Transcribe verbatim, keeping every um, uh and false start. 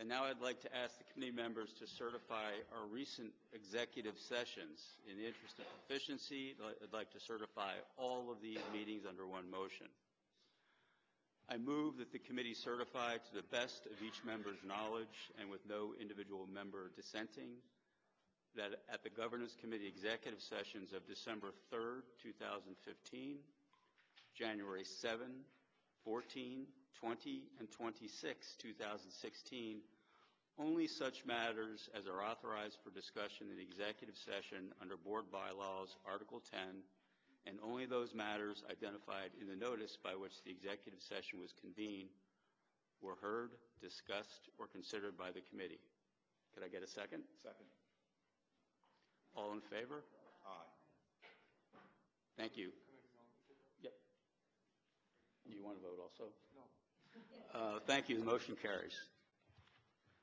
And now I'd like to ask the committee members to certify our recent executive sessions. In the interest of efficiency, I'd like to certify all of these meetings under one motion. I move that the committee certify to the best of each member's knowledge and with no individual member dissenting that at the Governance Committee executive sessions of December third, two thousand fifteen, January seventh, fourteen, twenty, and twenty-six, two thousand sixteen, only such matters as are authorized for discussion in the executive session under Board Bylaws, Article ten, and only those matters identified in the notice by which the executive session was convened were heard, discussed, or considered by the committee. Could I get a second? Second. All in favor? Aye. Thank you. Yep. Do you want to vote also? No. Uh, thank you. The motion carries.